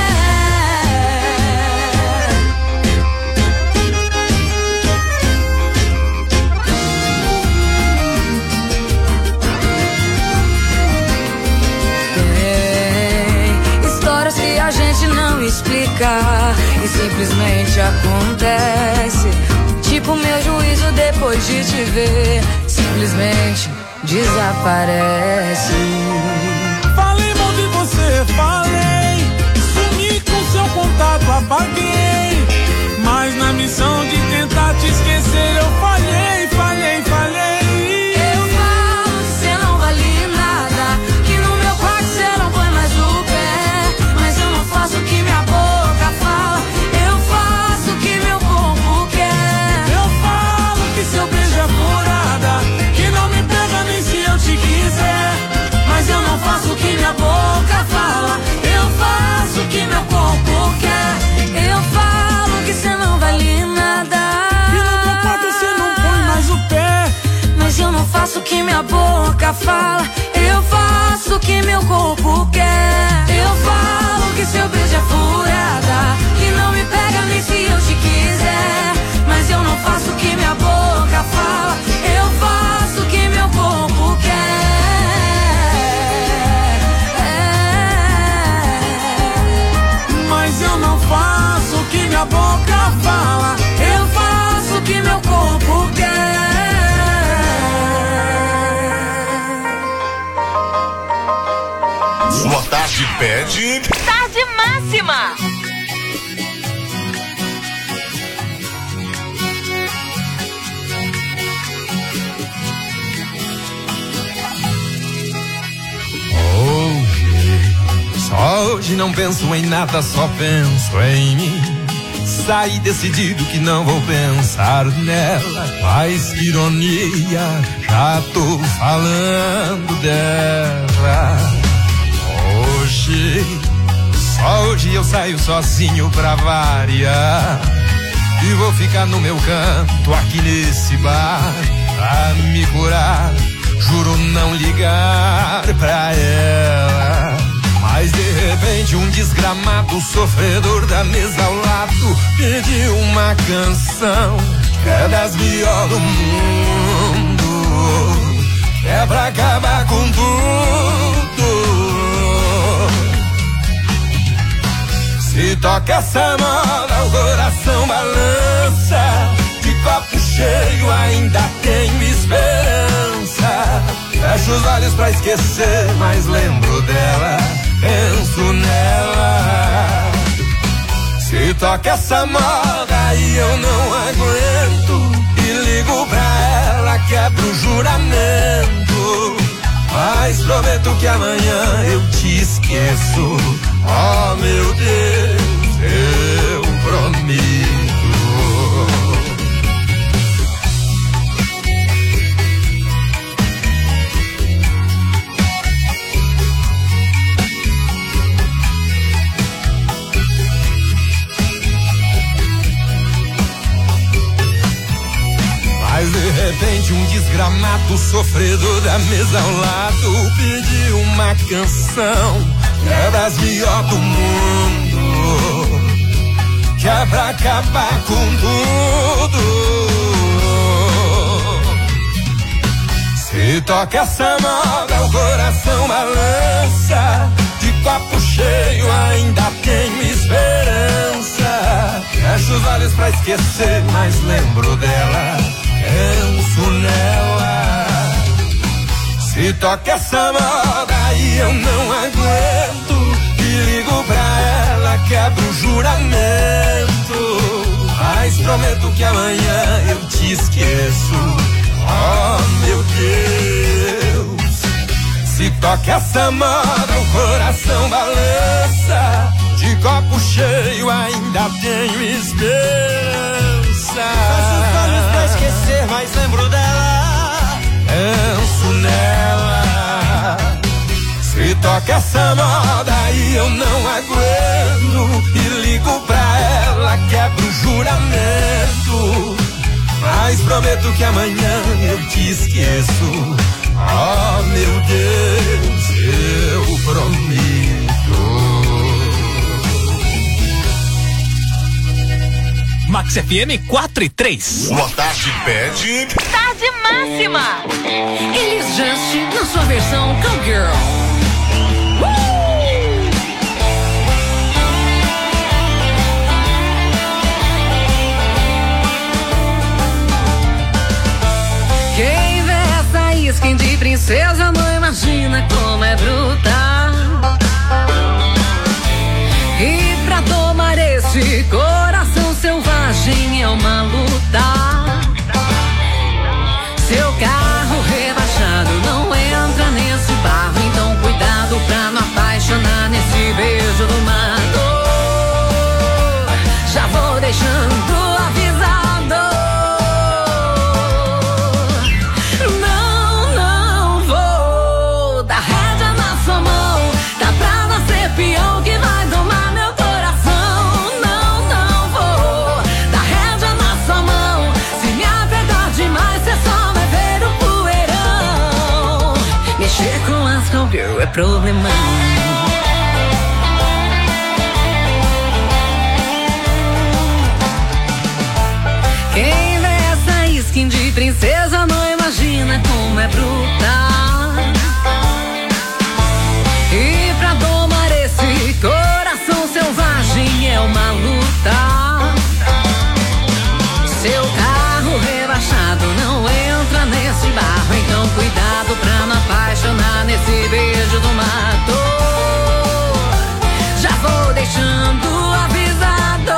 Tem histórias que a gente não explica e simplesmente acontece. Tipo meu juízo depois de te ver, simplesmente desaparece. Falei mal de você, falei. Sumi com seu contato, apaguei. Mas na missão de tentar te esquecer, eu falhei, falhei, falhei. Eu falo que cê não vale nada, que no meu quarto cê não põe mais o pé. Mas eu não faço o que minha boca fala, eu faço o que meu corpo quer. Eu falo que seu beijo é furada, que não me pega nem se eu te quiser. Mas eu não faço o que minha boca fala, eu faço o que meu corpo quer. Eu falo que cê não vale nada, e no meu quarto cê não põe mais o pé. mas eu não faço o que minha boca fala, eu faço o que meu corpo quer. Eu falo que seu beijo é furada, que não me pega nem se eu te quiser. Mas eu não faço o que minha boca fala, eu faço o que meu corpo quer. Mas eu não faço o que minha boca fala, eu faço o que meu corpo quer. Sua tarde pede. Tarde máxima. Só hoje não penso em nada, só penso em mim. Saí decidido que não vou pensar nela. Mas que ironia, já tô falando dela. Hoje, só hoje eu saio sozinho pra variar. E vou ficar no meu canto aqui nesse bar pra me curar. Juro não ligar pra ela. Mas de repente um desgramado sofredor da mesa ao lado pediu uma canção que é das melhores do mundo, que é pra acabar com tudo. Se toca essa moda o coração balança, de copo cheio ainda tenho esperança. Fecho os olhos pra esquecer, mas lembro dela, penso nela. Se toca essa moda e eu não aguento, e ligo pra ela, quebro o juramento. Mas prometo que amanhã eu te esqueço. Oh meu Deus, eu prometo. Mas de repente um desgramado sofredor da mesa ao lado pediu uma canção que é das melhores do mundo, que é pra acabar com tudo. Se toca essa moda o coração balança, de copo cheio ainda tenho esperança. Fecho os olhos pra esquecer, mas lembro dela, penso nela. Se toca essa moda e eu não aguento, prometo que amanhã eu te esqueço. Oh, meu Deus, se toca essa moda, o coração balança. De copo cheio ainda tenho esperança. Fecho os olhos pra esquecer, mas lembro dela. Penso nela. Se toca essa moda e eu não aguento, e ligo pra ela, quebro o juramento. Mas prometo que amanhã eu te esqueço. Oh, meu Deus, eu prometo. Max FM 4 e 3. Boa tarde, pede. Tarde máxima. Elis Just na sua versão Cowgirl. Quem vê essa skin de princesa não imagina como é bruta. E pra tomar esse coração selvagem é uma luta. Seu carro rebaixado não entra nesse barro, então cuidado pra não apaixonar nesse beijo do mato. Já vou deixando avisado. Não vou dar rédea na sua mão. Tá pra nascer peão que vai domar meu coração. Não vou dar rédea na sua mão. Se me apertar demais, cê só vai ver o poeirão. Mexer com as cowgirl é problemão. Quem vê essa skin de princesa não imagina como é bruta. E pra domar esse coração selvagem é uma luta. Seu carro rebaixado não entra nesse barro, então cuidado pra não apaixonar nesse beijo do mato. Já vou deixando avisado.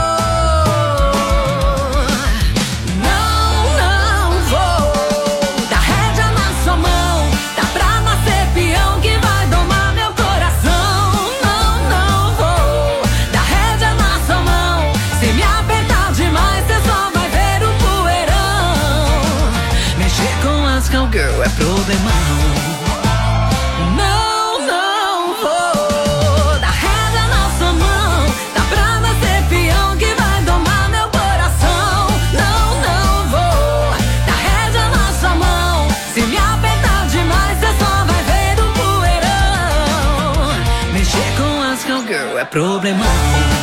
Não vou dar rédea na sua mão. Tá pra nascer peão que vai domar meu coração. Não vou dar rédea na sua mão. Se me apertar demais, cê só vai ver o poeirão. Mexer com as cowgirl é problemão. Não vou dar rédea na sua mão. Tá pra nascer peão que vai domar meu coração. Não vou dar rédea na sua mão. Se me apertar demais, cê só vai ver o poeirão. Mexer com as cowgirl é problemão.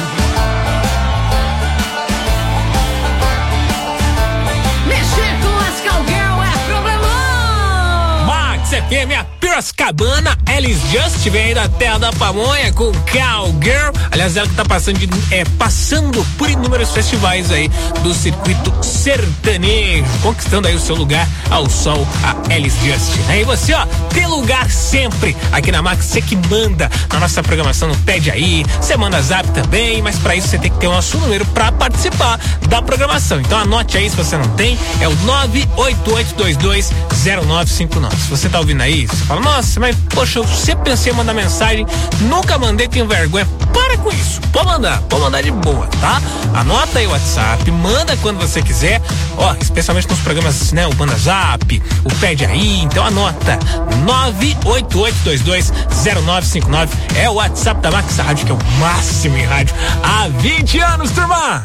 Mexer com as cowgirl é problemão. Max FM, a Piracicabana, Elis Just vem aí da terra da pamonha com Cowgirl. Aliás, ela que tá passando por inúmeros festivais aí do circuito sertanejo, conquistando aí o seu lugar ao sol, a Elis Just. Aí você, ó, tem lugar sempre aqui na Max, você que manda na nossa programação, no Pede Aí, você manda zap também, mas pra isso você tem que ter o nosso número pra participar da programação. Então anote aí, se você não tem, é o 988220959. Se você tá ouvindo aí, você fala, nossa, mas poxa, eu sempre pensei em mandar mensagem, nunca mandei, tenho vergonha. Para com isso, pode mandar de boa, tá? Anota aí o WhatsApp, manda quando você quiser, ó, especialmente nos programas, né, o Banda Zap, o Pede Aí, então anota, 988220959, é o WhatsApp da Max Rádio, que é o máximo em rádio há 20 anos, turma!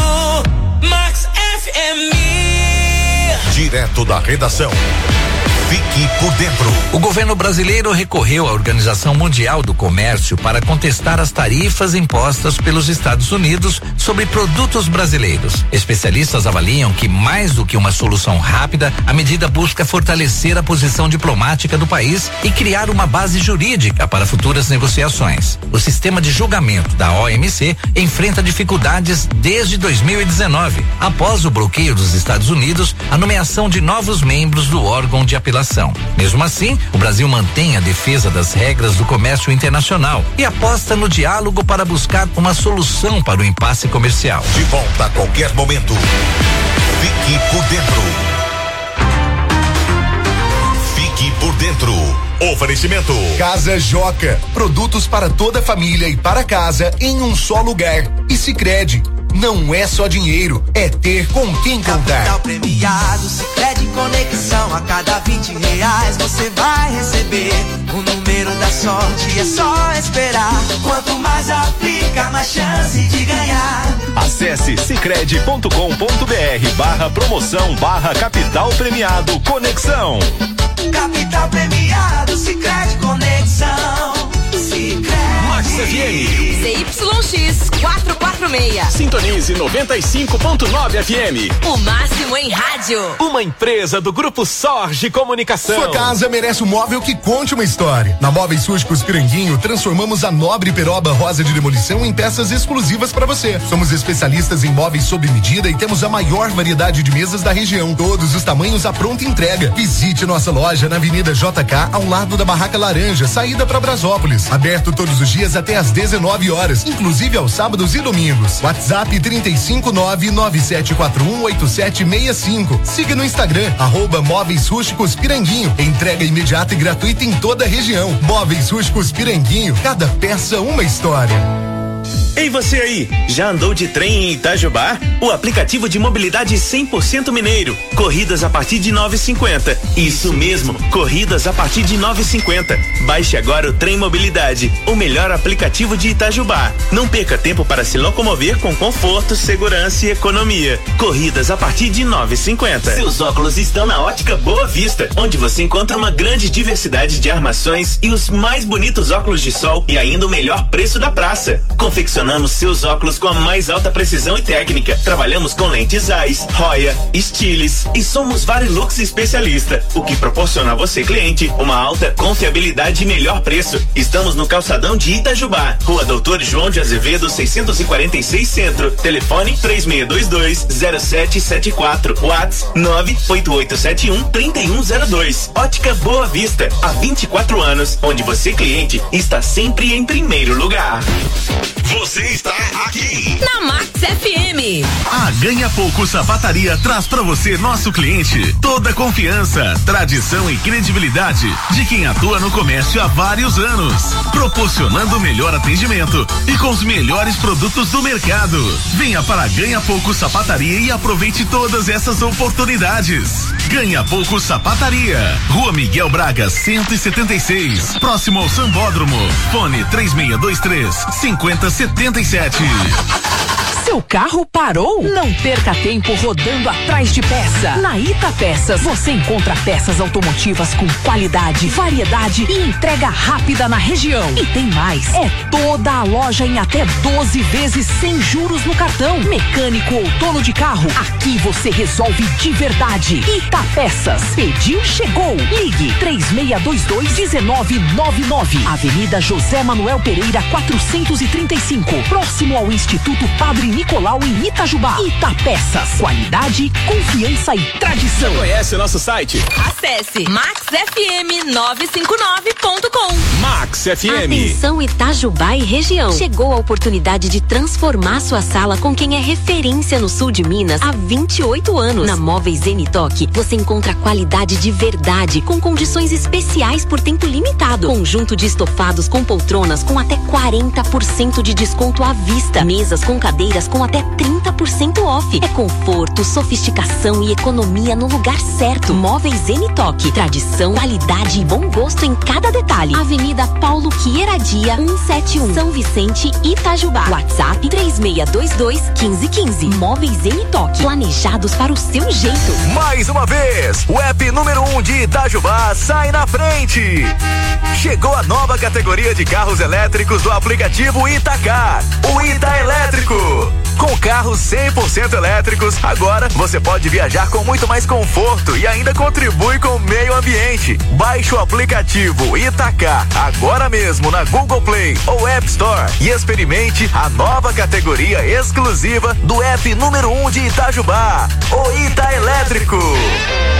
Direto da redação. Fique por dentro. O governo brasileiro recorreu à Organização Mundial do Comércio para contestar as tarifas impostas pelos Estados Unidos sobre produtos brasileiros. Especialistas avaliam que, mais do que uma solução rápida, a medida busca fortalecer a posição diplomática do país e criar uma base jurídica para futuras negociações. O sistema de julgamento da OMC enfrenta dificuldades desde 2019, após o bloqueio dos Estados Unidos, a nomeação de novos membros do órgão de apelação. Mesmo assim, o Brasil mantém a defesa das regras do comércio internacional e aposta no diálogo para buscar uma solução para o impasse comercial. De volta a qualquer momento. Fique por dentro. Fique por dentro. Oferecimento Casa Joca, produtos para toda a família e para casa em um só lugar. E Sicredi, não é só dinheiro, é ter com quem contar. Capital premiado, Sicredi Conexão, a cada R$20 você vai receber o número da sorte, é só esperar. Quanto mais aplica, mais chance de ganhar. Acesse sicredi.com.br/promoção/capital premiado Conexão. Capital premiado, Sicredi Conexão. Sicredi. Max FM. ZYX 446. Sintonize 95.9 FM. O máximo em rádio. Uma empresa do Grupo Sorge Comunicação. Sua casa merece um móvel que conte uma história. Na Móveis Rústicos Piranguinho, transformamos a nobre peroba rosa de demolição em peças exclusivas para você. Somos especialistas em móveis sob medida e temos a maior variedade de mesas da região. Todos os tamanhos à pronta entrega. Visite nossa loja na Avenida JK, ao lado da Barraca Laranja, saída para Brasópolis. Aberto todos os dias até às 19 horas, inclusive aos sábados e domingos. WhatsApp 35997418765. Siga no Instagram, @Móveis Rústicos Piranguinho. Entrega imediata e gratuita em toda a região. Móveis Rústicos Piranguinho, cada peça uma história. Ei, você aí, já andou de trem em Itajubá? O aplicativo de mobilidade 100% mineiro. Corridas a partir de 9,50. Isso mesmo, corridas a partir de 9,50. Baixe agora o Trem Mobilidade, o melhor aplicativo de Itajubá. Não perca tempo para se locomover com conforto, segurança e economia. Corridas a partir de 9,50. Seus óculos estão na Ótica Boa Vista, onde você encontra uma grande diversidade de armações e os mais bonitos óculos de sol e ainda o melhor preço da praça. Confeccionamos seus óculos com a mais alta precisão e técnica. Trabalhamos com lentes Zeiss, Roya, Stiles e somos Varilux especialista, o que proporciona a você, cliente, uma alta confiabilidade e melhor preço. Estamos no calçadão de Itajubá, Rua Doutor João de Azevedo 646 Centro. Telefone 3622-0774. WhatsApp 98871-3102. Ótica Boa Vista, há 24 anos, onde você, cliente, está sempre em primeiro lugar. Você está aqui na Max FM. A Ganha Pouco Sapataria traz pra você, nosso cliente, toda a confiança, tradição e credibilidade de quem atua no comércio há vários anos, proporcionando o melhor atendimento e com os melhores produtos do mercado. Venha para a Ganha Pouco Sapataria e aproveite todas essas oportunidades. Ganha Pouco Sapataria, Rua Miguel Braga 176, próximo ao Sambódromo. Fone 3623-5077. Seu carro parou? Não perca tempo rodando atrás de peça. Na Ita Peças você encontra peças automotivas com qualidade, variedade e entrega rápida na região. E tem mais, é toda a loja em até 12 vezes sem juros no cartão. Mecânico ou dono de carro, aqui você resolve de verdade. Ita Peças, pediu, chegou. Ligue 3622-1999. Avenida José Manuel Pereira 435, próximo ao Instituto Padre Nicolau em Itajubá. Ita Peças, qualidade, confiança e tradição. Você conhece o nosso site? Acesse maxfm959.com. Max FM. Atenção Itajubá e região. Chegou a oportunidade de transformar sua sala com quem é referência no sul de Minas há 28 anos. Na Móveis Zenitoque, você encontra qualidade de verdade, com condições especiais por tempo limitado. Conjunto de estofados com poltronas com até 40% de desconto à vista. Mesas com cadeiras dias com até 30% off. É conforto, sofisticação e economia no lugar certo. Móveis Zenitoque. Tradição, qualidade e bom gosto em cada detalhe. Avenida Paulo Queiradia, 171, São Vicente, Itajubá. WhatsApp 3622-1515. Móveis Zenitoque. Planejados para o seu jeito. Mais uma vez, o app número 1 de Itajubá sai na frente. Chegou a nova categoria de carros elétricos do aplicativo Itacar, o Ita Elétrico. Com carros 100% elétricos, agora você pode viajar com muito mais conforto e ainda contribui com o meio ambiente. Baixe o aplicativo Itacar agora mesmo na Google Play ou App Store e experimente a nova categoria exclusiva do app número 1 de Itajubá, o Ita Elétrico.